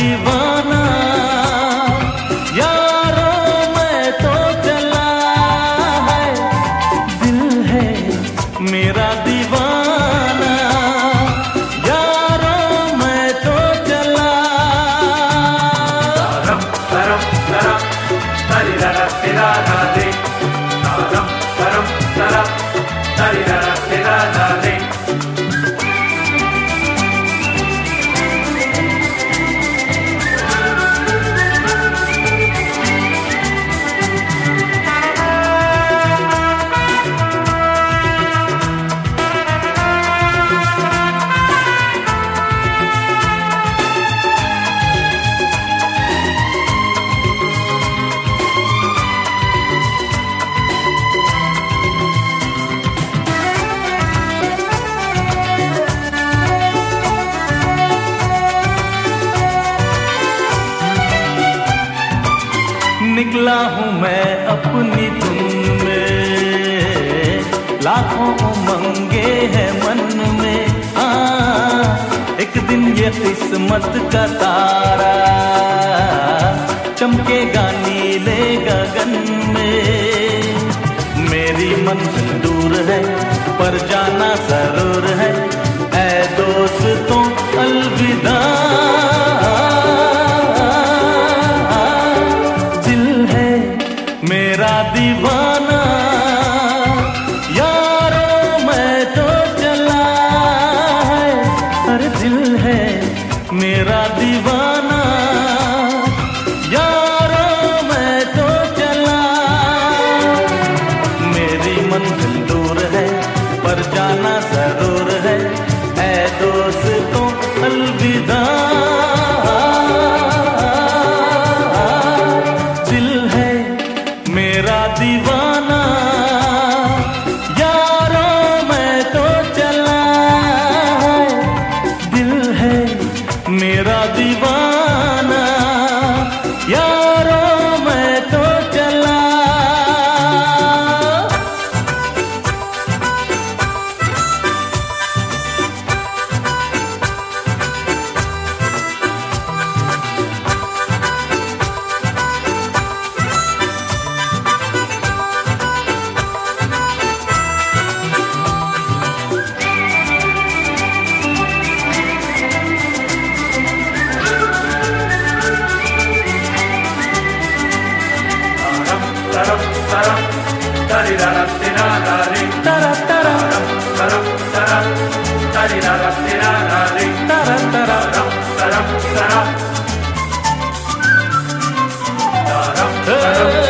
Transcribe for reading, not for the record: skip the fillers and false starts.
दीवाना, यारो मैं तो चला है, दिल है मेरा दीवाना, यारो मैं तो चला। तारम तरम तरम तरिरा तेरा राधे, तारम तरम तरम तरिरा तेरा राधे। निकला हूँ मैं अपनी धुन में, लाखों उमंगे हैं मन में। एक दिन ये किस्मत का तारा चमकेगा नीले गगन में। मेरी मंजिल दूर है पर जाना जरूर है, ऐ दोस्तों अलविदा। मेरा दीवाना, यारो मैं तो चला है, अरे दिल है मेरा दीवाना, यारो मैं तो चला। मेरी मंजिल दूर है पर जाना जरूर है, ऐ दोस्तों अलविदा। मेरा दीवाना, यारो मैं तो चला है, दिल है मेरा दीवाना, यारो मैं तो चला। तरम तरम तरिरा तेरा राधे, तरम तरम तरम तरम तरिरा तेरा राधे, तरम तरम तरम तरम तरम तरम।